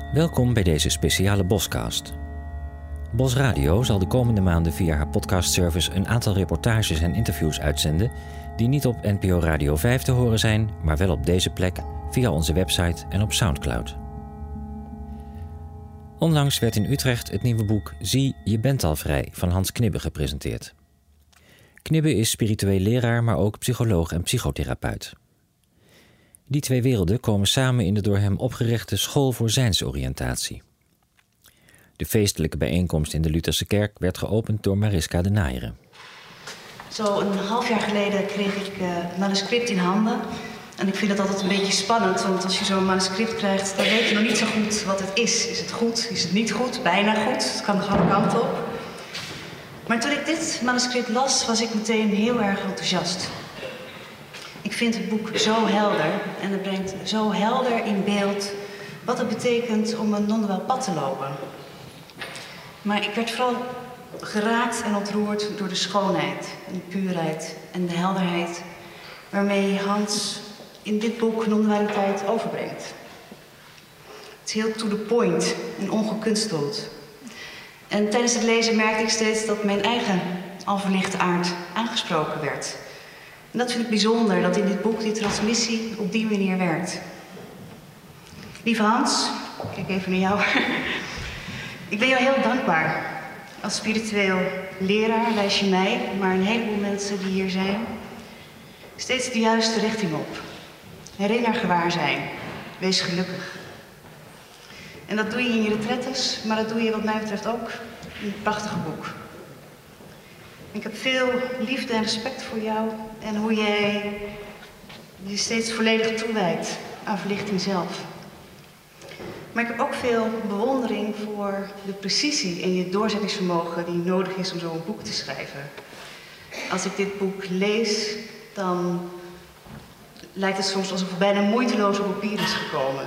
Welkom bij deze speciale Boscast. Bos Radio zal de komende maanden via haar podcastservice een aantal reportages en interviews uitzenden die niet op NPO Radio 5 te horen zijn, maar wel op deze plek via onze website en op Soundcloud. Onlangs werd in Utrecht het nieuwe boek Zie, je bent al vrij van Hans Knibbe gepresenteerd. Knibbe is spiritueel leraar, maar ook psycholoog en psychotherapeut. Die twee werelden komen samen in de door hem opgerichte School voor Zijnsoriëntatie. De feestelijke bijeenkomst in de Lutherse kerk werd geopend door Mariska de Nijere. Zo een half jaar geleden kreeg ik het manuscript in handen. En ik vind het altijd een beetje spannend, want als je zo'n manuscript krijgt, dan weet je nog niet zo goed wat het is. Is het goed? Is het niet goed? Bijna goed? Het kan nog alle kanten op. Maar toen ik dit manuscript las, was ik meteen heel erg enthousiast. Ik vind het boek zo helder en het brengt zo helder in beeld wat het betekent om een non-duaal pad te lopen. Maar ik werd vooral geraakt en ontroerd door de schoonheid en de puurheid en de helderheid waarmee Hans in dit boek non-dualiteit overbrengt. Het is heel to the point en ongekunsteld. En tijdens het lezen merkte ik steeds dat mijn eigen al verlichte aard aangesproken werd. En dat vind ik bijzonder, dat in dit boek die transmissie op die manier werkt. Lieve Hans, ik kijk even naar jou. Ik ben jou heel dankbaar. Als spiritueel leraar wijs je mij, maar een heleboel mensen die hier zijn, steeds de juiste richting op. Herinner gewaarzijn. Wees gelukkig. En dat doe je in je retretes, maar dat doe je wat mij betreft ook in het prachtige boek. Ik heb veel liefde en respect voor jou en hoe jij je steeds volledig toewijdt aan verlichting zelf. Maar ik heb ook veel bewondering voor de precisie en je doorzettingsvermogen die nodig is om zo'n boek te schrijven. Als ik dit boek lees, dan lijkt het soms alsof het bijna moeiteloos op papier is gekomen.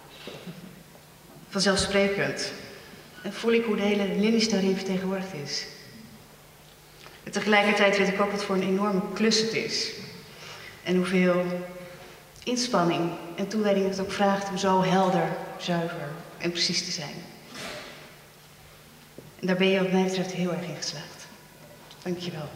Vanzelfsprekend. En voel ik hoe de hele lineage daarin vertegenwoordigd is. En tegelijkertijd weet ik ook wat voor een enorme klus het is. En hoeveel inspanning en toewijding het ook vraagt om zo helder, zuiver en precies te zijn. En daar ben je wat mij betreft heel erg in geslaagd. Dank je wel.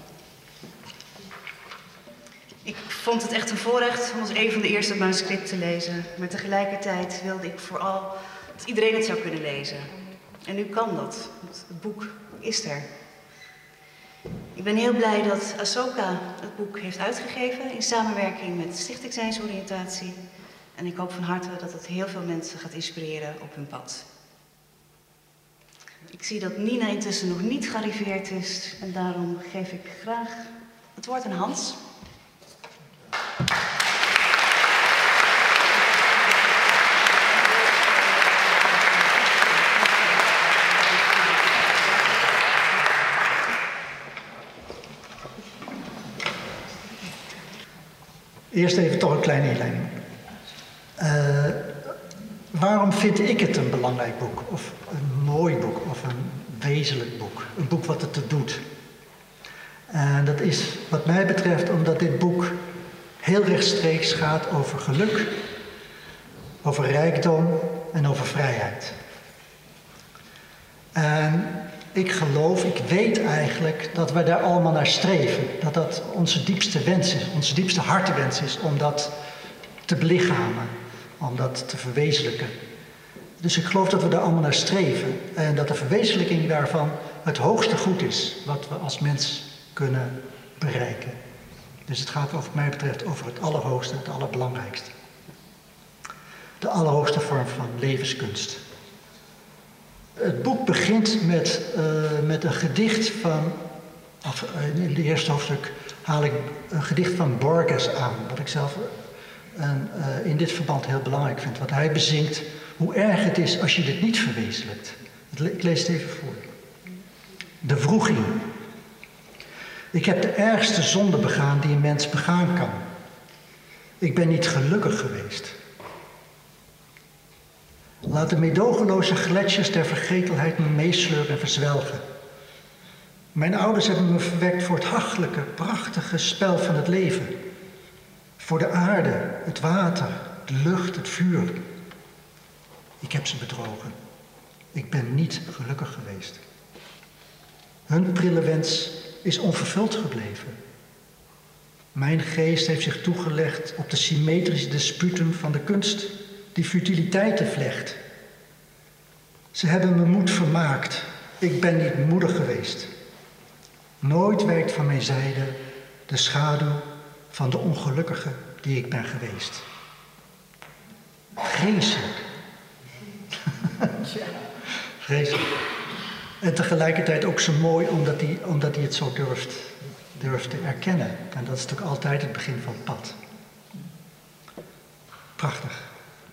Ik vond het echt een voorrecht om als een van de eerste manuscripten te lezen. Maar tegelijkertijd wilde ik vooral dat iedereen het zou kunnen lezen. En nu kan dat. Het boek is er. Ik ben heel blij dat Ahsoka het boek heeft uitgegeven in samenwerking met Stichting Zijnsoriëntatie. En ik hoop van harte dat het heel veel mensen gaat inspireren op hun pad. Ik zie dat Nina intussen nog niet gearriveerd is en daarom geef ik graag het woord aan Hans. Eerst even toch een kleine inleiding. Waarom vind ik het een belangrijk boek? Of een mooi boek? Of een wezenlijk boek? Een boek wat het er doet? En dat is wat mij betreft omdat dit boek heel rechtstreeks gaat over geluk, over rijkdom en over vrijheid. En ik geloof, ik weet eigenlijk dat we daar allemaal naar streven. Dat dat onze diepste wens is, onze diepste hartenwens is om dat te belichamen, om dat te verwezenlijken. Dus ik geloof dat we daar allemaal naar streven en dat de verwezenlijking daarvan het hoogste goed is wat we als mens kunnen bereiken. Dus het gaat wat mij betreft over het allerhoogste, het allerbelangrijkste. De allerhoogste vorm van levenskunst. Het boek begint met een gedicht van, in het eerste hoofdstuk haal ik een gedicht van Borges aan, wat ik zelf in dit verband heel belangrijk vind. Want hij bezingt hoe erg het is als je dit niet verwezenlijkt. Ik lees het even voor. De wroeging. Ik heb de ergste zonde begaan die een mens begaan kan. Ik ben niet gelukkig geweest. Laat de meedogenloze gletsjers der vergetelheid me meesleuren en verzwelgen. Mijn ouders hebben me verwekt voor het hachelijke, prachtige spel van het leven. Voor de aarde, het water, de lucht, het vuur. Ik heb ze bedrogen. Ik ben niet gelukkig geweest. Hun prille wens is onvervuld gebleven. Mijn geest heeft zich toegelegd op de symmetrische disputum van de kunst die futiliteiten vlecht. Ze hebben me moed vermaakt. Ik ben niet moedig geweest. Nooit wijkt van mijn zijde de schaduw van de ongelukkige die ik ben geweest. Vreselijk. Vreselijk. En tegelijkertijd ook zo mooi omdat hij het zo durft te erkennen. En dat is natuurlijk altijd het begin van het pad. Prachtig.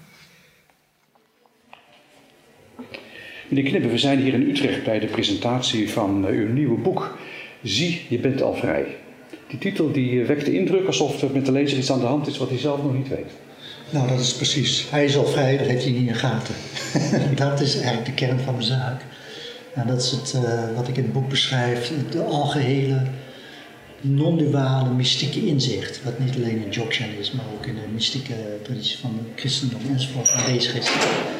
Meneer Knibbe, we zijn hier in Utrecht bij de presentatie van uw nieuwe boek. Zie, je bent al vrij. Die titel die wekt de indruk alsof er met de lezer iets aan de hand is wat hij zelf nog niet weet. Nou, dat is precies. Hij is al vrij, dat heeft hij niet in gaten. Dat is eigenlijk de kern van de zaak. En dat is het, wat ik in het boek beschrijf, het algehele non-duale mystieke inzicht. Wat niet alleen in Dzogchen is, maar ook in de mystieke traditie van het christendom enzovoort aanwezig is.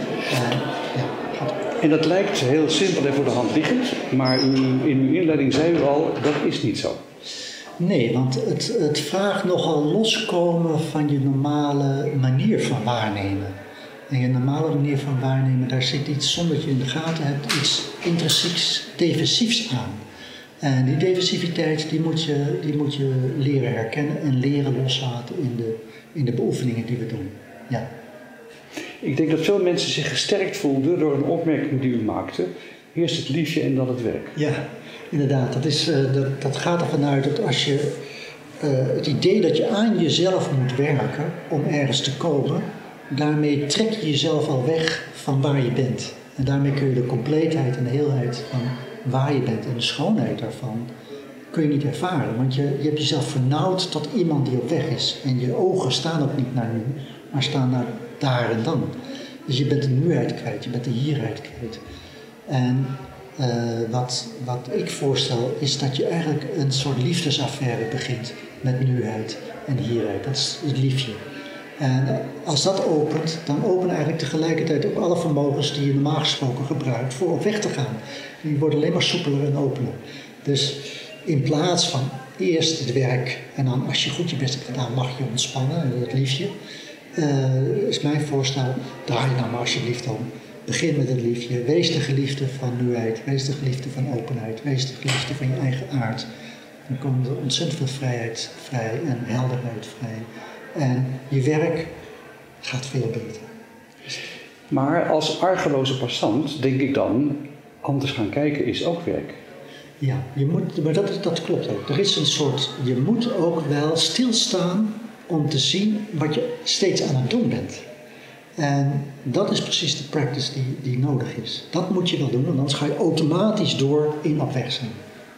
En dat lijkt heel simpel en voor de hand liggend, maar in uw inleiding zei u al, dat is niet zo. Nee, want het vraagt nogal loskomen van je normale manier van waarnemen. En je normale manier van waarnemen, daar zit iets, zonder dat je in de gaten hebt, iets intrinsieks defensiefs aan. En die defensiviteit, die moet je leren herkennen en leren loslaten in de beoefeningen die we doen. Ja. Ik denk dat veel mensen zich gesterkt voelden door een opmerking die u maakte. Eerst het liefje en dan het werk. Ja, inderdaad. Dat gaat ervan uit dat als je het idee dat je aan jezelf moet werken om ergens te komen, daarmee trek je jezelf al weg van waar je bent. En daarmee kun je de compleetheid en de heelheid van waar je bent en de schoonheid daarvan kun je niet ervaren. Want je hebt jezelf vernauwd tot iemand die op weg is. En je ogen staan ook niet naar nu, maar staan naar daar en dan. Dus je bent de nuheid kwijt, je bent de hierheid kwijt. En wat ik voorstel is dat je eigenlijk een soort liefdesaffaire begint met nuheid en hierheid. Dat is het liefje. En als dat opent, dan openen eigenlijk tegelijkertijd ook alle vermogens die je normaal gesproken gebruikt voor op weg te gaan. Die worden alleen maar soepeler en opener. Dus in plaats van eerst het werk en dan als je goed je best hebt gedaan mag je ontspannen, dat liefje, is mijn voorstel, draai je nou maar alsjeblieft om. Begin met het liefje, wees de geliefde van nuheid, wees de geliefde van openheid, wees de geliefde van je eigen aard. Dan komt er ontzettend veel vrijheid vrij en helderheid vrij. En je werk gaat veel beter. Maar als argeloze passant denk ik dan, anders gaan kijken is ook werk. Ja, maar dat klopt ook. Er is een soort, je moet ook wel stilstaan om te zien wat je steeds aan het doen bent. En dat is precies de practice die nodig is. Dat moet je wel doen, want anders ga je automatisch door in op weg zijn.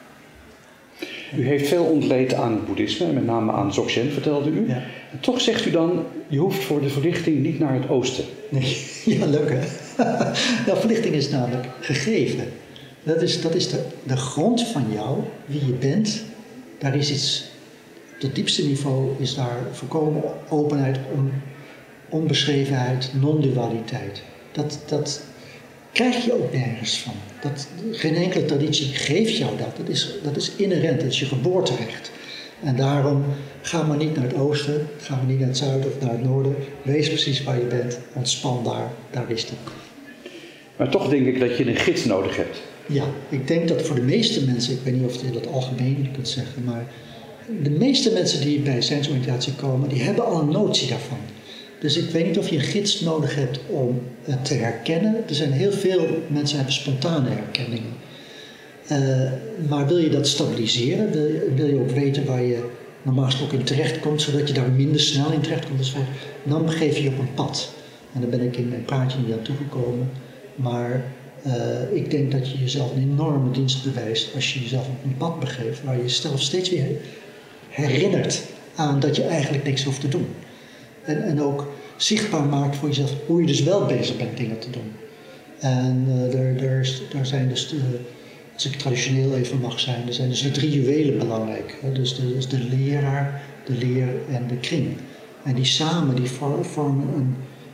U heeft veel ontleed aan het boeddhisme, met name aan Dzogchen, vertelde u. Ja. En toch zegt u dan, je hoeft voor de verlichting niet naar het oosten. Nee, ja, leuk hè. Nou, verlichting is namelijk gegeven. Dat is de grond van jou, wie je bent. Daar is iets, op het diepste niveau is daar volkomen openheid, onbeschrevenheid, non-dualiteit. Dat krijg je ook nergens van. Geen enkele traditie geeft jou dat. Dat is inherent, dat is je geboorterecht. En daarom ga maar niet naar het oosten, ga maar niet naar het zuiden of naar het noorden. Wees precies waar je bent, ontspan daar is het. Maar toch denk ik dat je een gids nodig hebt. Ja, ik denk dat voor de meeste mensen, ik weet niet of je dat algemeen kunt zeggen, maar de meeste mensen die bij zijnsoriëntatie komen, die hebben al een notie daarvan. Dus ik weet niet of je een gids nodig hebt om het te herkennen. Er zijn heel veel mensen hebben spontane herkenningen. Maar wil je dat stabiliseren, wil je ook weten waar je normaal gesproken in terecht komt, zodat je daar minder snel in terecht komt, dan begeef je je op een pad. En daar ben ik in mijn praatje niet aan toegekomen. Maar ik denk dat je jezelf een enorme dienst bewijst als je jezelf op een pad begeeft waar je jezelf steeds weer herinnert aan dat je eigenlijk niks hoeft te doen. En ook zichtbaar maakt voor jezelf hoe je dus wel bezig bent dingen te doen. En daar zijn dus, als ik traditioneel even mag zijn, er zijn dus de 3 juwelen belangrijk. Dus de leraar, de leer en de kring. En die samen die vormen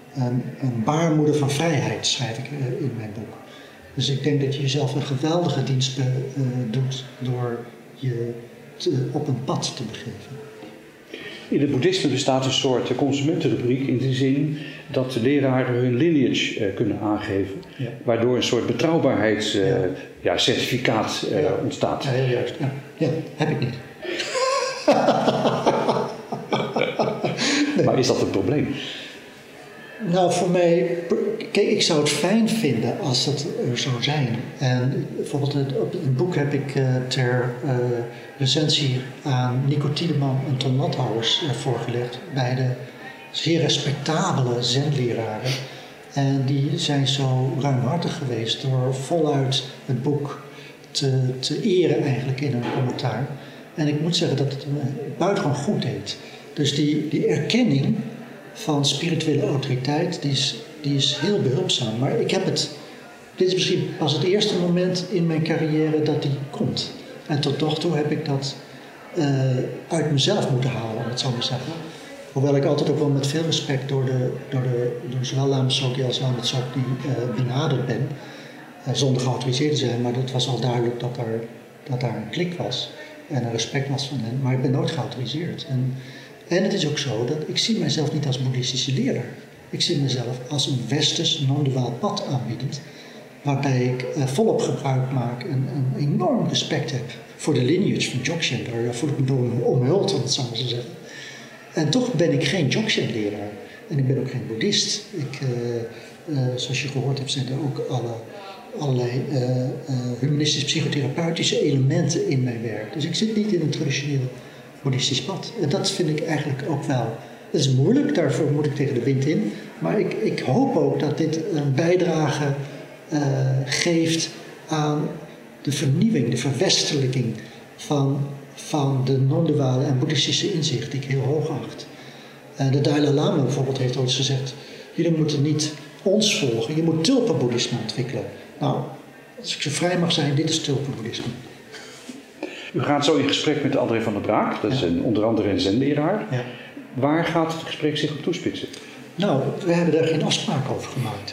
een baarmoeder van vrijheid, schrijf ik in mijn boek. Dus ik denk dat je jezelf een geweldige dienst doet door je op een pad te begeven. In het boeddhisme bestaat een soort consumentenrubriek in de zin dat de leraren hun lineage kunnen aangeven, waardoor een soort betrouwbaarheidscertificaat ontstaat. Ja, heel juist. Ja, heb ik niet. Nee. Maar is dat een probleem? Nou, voor mij, kijk, ik zou het fijn vinden als dat er zou zijn. En bijvoorbeeld op een boek heb ik ter recensie aan Nico Tiedeman en Ton Lathouwers voorgelegd, beide zeer respectabele zenleraren. En die zijn zo ruimhartig geweest door voluit het boek te eren eigenlijk in een commentaar. En ik moet zeggen dat het me buitengewoon goed deed. Dus die erkenning van spirituele autoriteit, die is heel behulpzaam. Maar dit is misschien pas het eerste moment in mijn carrière dat die komt. En tot nog toe heb ik dat uit mezelf moeten halen, om het zo maar te zeggen. Hoewel ik altijd ook wel met veel respect door zowel Lama Tsokyi als Lama Tsokyi benaderd ben. Zonder geautoriseerd te zijn, maar het was al duidelijk dat daar een klik was. En een respect was van hen. Maar ik ben nooit geautoriseerd. En het is ook zo dat ik zie mijzelf niet als boeddhistische leraar. Ik zie mezelf als een westers non-duaal pad aanbiedend. Waarbij ik volop gebruik maak en een enorm respect heb voor de lineage van Dzogchen. Daar voel ik me door omhuld, om het zo maar te zeggen. En toch ben ik geen Dzogchen-leraar. En ik ben ook geen boeddhist. Zoals je gehoord hebt, zijn er ook allerlei humanistisch psychotherapeutische elementen in mijn werk. Dus ik zit niet in een traditioneel boeddhistisch pad. En dat vind ik eigenlijk ook wel. Dat is moeilijk, daarvoor moet ik tegen de wind in. Maar ik hoop ook dat dit een bijdrage geeft aan de vernieuwing, de verwestelijking van de non-duale en boeddhistische inzicht die ik heel hoog acht. De Dalai Lama bijvoorbeeld heeft ooit gezegd: jullie moeten niet ons volgen, je moet tulpenboeddhisme ontwikkelen. Nou, als ik zo vrij mag zijn, dit is tulpenboeddhisme. U gaat zo in gesprek met André van der Braak, dat is onder andere een zenleraar. Ja. Waar gaat het gesprek zich op toespitsen? Nou, we hebben daar geen afspraak over gemaakt.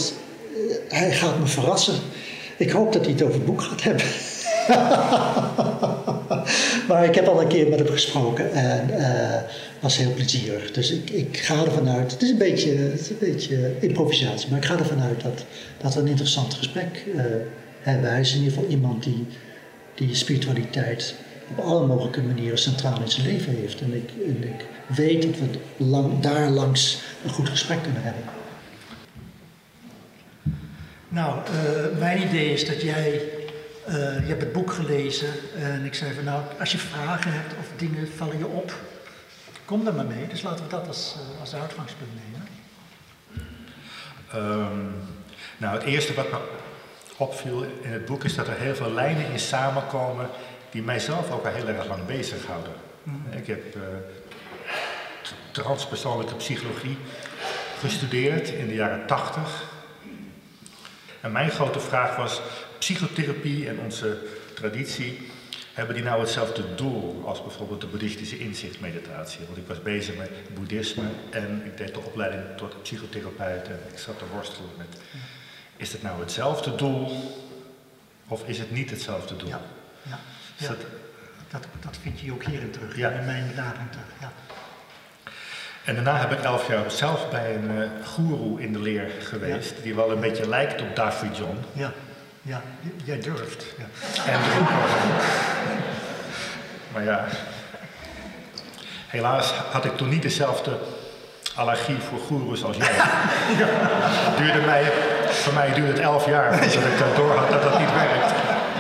Hij gaat me verrassen. Ik hoop dat hij het over het boek gaat hebben. Maar ik heb al een keer met hem gesproken en was heel plezierig. Dus ik ga ervan uit, het is een beetje improvisatie, maar ik ga ervan uit dat we een interessant gesprek hebben. Hij is in ieder geval iemand die spiritualiteit op alle mogelijke manieren centraal in zijn leven heeft. En ik weet dat we daar langs een goed gesprek kunnen hebben. Nou, mijn idee is dat je hebt het boek gelezen en ik zei van nou, als je vragen hebt of dingen vallen je op, kom daar maar mee. Dus laten we dat als uitgangspunt nemen. Nou, het eerste wat me opviel in het boek is dat er heel veel lijnen in samenkomen die mijzelf ook al heel erg lang bezighouden. Ik heb transpersoonlijke psychologie gestudeerd in de jaren 80. En mijn grote vraag was, psychotherapie en onze traditie, hebben die nou hetzelfde doel als bijvoorbeeld de boeddhistische inzichtmeditatie? Want ik was bezig met boeddhisme en ik deed de opleiding tot psychotherapeut en ik zat te worstelen met, is het nou hetzelfde doel of is het niet hetzelfde doel? Ja. Dat vind je ook hierin terug, in mijn benadering terug. Ja. En daarna heb ik 11 jaar zelf bij een goeroe in de leer geweest, die wel een beetje lijkt op David John. Ja, jij durft. Ja. En maar ja, helaas had ik toen niet dezelfde allergie voor goeroes als jij. Voor mij duurde het 11 jaar voordat ik door had dat dat niet werkt.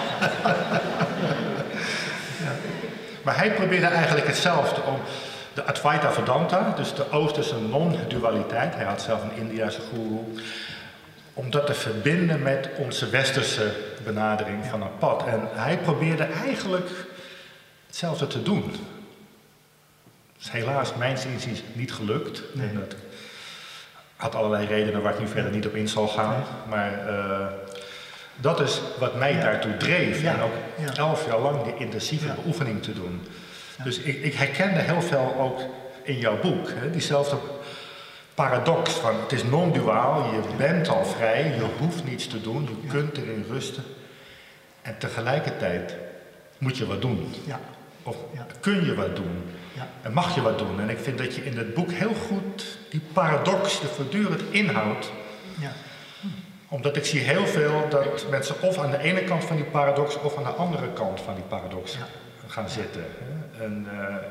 Maar hij probeerde eigenlijk hetzelfde om de Advaita Vedanta, dus de Oosterse non-dualiteit, hij had zelf een Indiase goeroe, om dat te verbinden met onze westerse benadering van een pad. En hij probeerde eigenlijk hetzelfde te doen. Dat is helaas mijns inziens niet gelukt. Nee. En dat had allerlei redenen waar ik nu verder niet op in zal gaan. Maar dat is wat mij daartoe dreef. En ook 11 jaar lang die intensieve beoefening te doen. Dus ik herkende heel veel ook in jouw boek. Hè? Diezelfde paradox van het is non-duaal, je bent al vrij, je hoeft niets te doen, je kunt erin rusten. En tegelijkertijd moet je wat doen. Ja. Of kun je wat doen. Ja. En mag je wat doen. En ik vind dat je in het boek heel goed die paradox er voortdurend inhoudt. Ja. Omdat ik zie heel veel dat mensen of aan de ene kant van die paradox of aan de andere kant van die paradox gaan zitten. En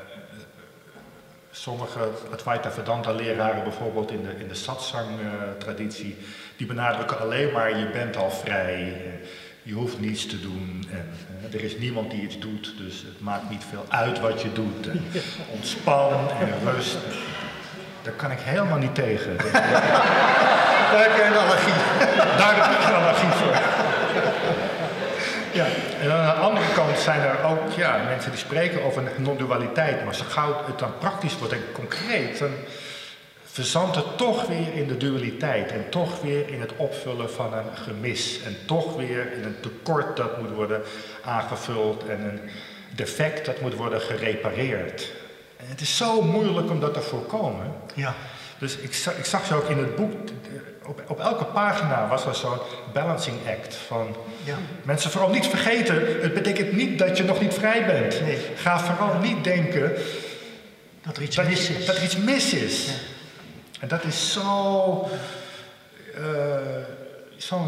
sommige Advaita Vedanta leraren bijvoorbeeld in de satsang traditie, die benadrukken alleen maar je bent al vrij. Je hoeft niets te doen en er is niemand die iets doet, dus het maakt niet veel uit wat je doet. En ontspan en rust. Daar kan ik helemaal niet tegen. Daar heb je een allergie. Daar heb ik een allergie voor. Ja. En aan de andere kant zijn er ook mensen die spreken over non-dualiteit, maar zo gauw het dan praktisch wordt en concreet, dan verzandt het toch weer in de dualiteit en toch weer in het opvullen van een gemis en toch weer in een tekort dat moet worden aangevuld en een defect dat moet worden gerepareerd. En het is zo moeilijk om dat te voorkomen. Ja. Dus ik zag zo ook in het boek, op elke pagina was er zo'n balancing act van mensen vooral niet vergeten, het betekent niet dat je nog niet vrij bent. Nee. Ga vooral niet denken Dat er iets mis is. Dat er iets mis is. Ja. En dat is zo'n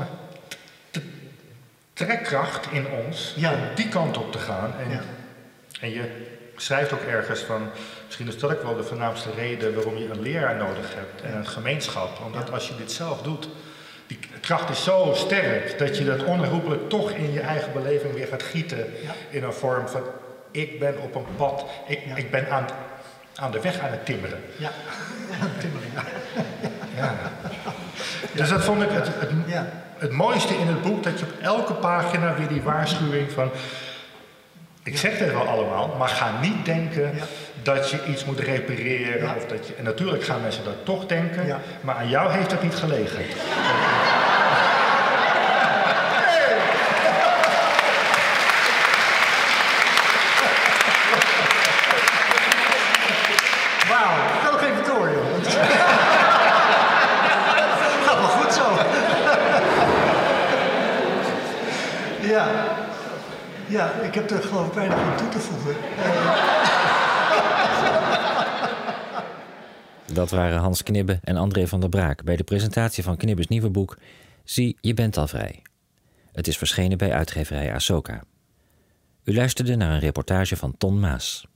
trekkracht in ons om die kant op te gaan. En je schrijft ook ergens van, misschien is dat ook wel de voornaamste reden waarom je een leraar nodig hebt en een gemeenschap. Omdat als je dit zelf doet, die kracht is zo sterk dat je dat onherroepelijk toch in je eigen beleving weer gaat gieten in een vorm van ik ben op een pad, ik ben aan de weg aan het timmeren. Ja, timmeren. Ja. Dus dat vond ik het mooiste in het boek, dat je op elke pagina weer die waarschuwing van ik zeg het wel allemaal, maar ga niet denken dat je iets moet repareren. Of dat je, en natuurlijk gaan mensen dat toch denken, maar aan jou heeft dat niet gelegen. Wauw, ik kan nog even door, joh. Gaat wel goed zo. Ja, ik heb er geloof ik weinig aan toe te voegen. Dat waren Hans Knibbe en André van der Braak bij de presentatie van Knibbes nieuwe boek Zie, je bent al vrij. Het is verschenen bij uitgeverij Ahsoka. U luisterde naar een reportage van Ton Maas.